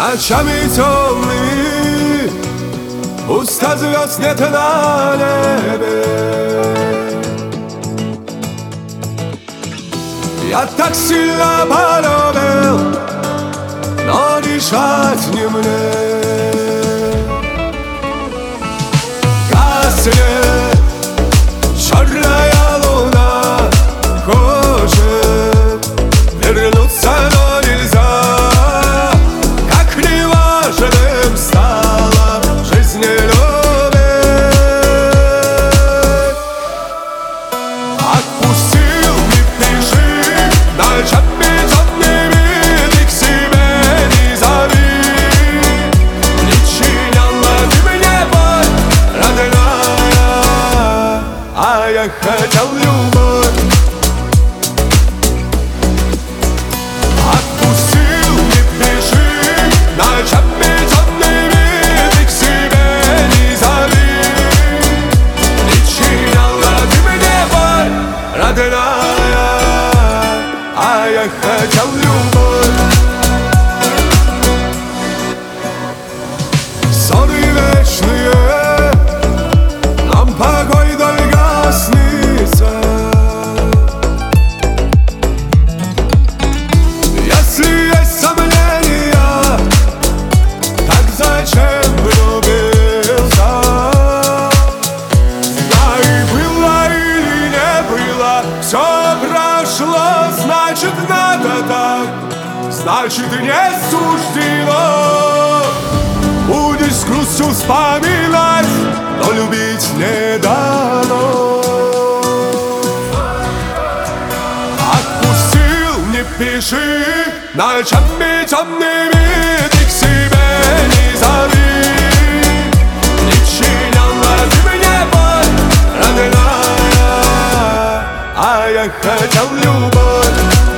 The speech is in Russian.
Ночами темными пусто звезд нет на небе. Я так сильно полюбил, но дышать не мне. Гаснет черная луна, хочет вернуться, но нельзя. Как неважным стала жизнь и любовь. Отпустил, не пиши, ночами темными ты к себе не зови. Причиняла ты мне боль, родная, а я хотел любовь. Отпустил, не пиши, ночами темными ты к себе не зови. Причиняла ты мне боль, родная, а я хотел любовь. Ссоры вечные, нам покой только снится. Если есть сомнения, так зачем влюбился? Знай, было или не было, все прошло, значит надо так, значит не суждено. Будешь с грустью вспоминать, но любить не дано. Отпустил, не пиши, ночами темными ты к себе не зови. Причиняла ты мне боль, родная, а я хотел любовь.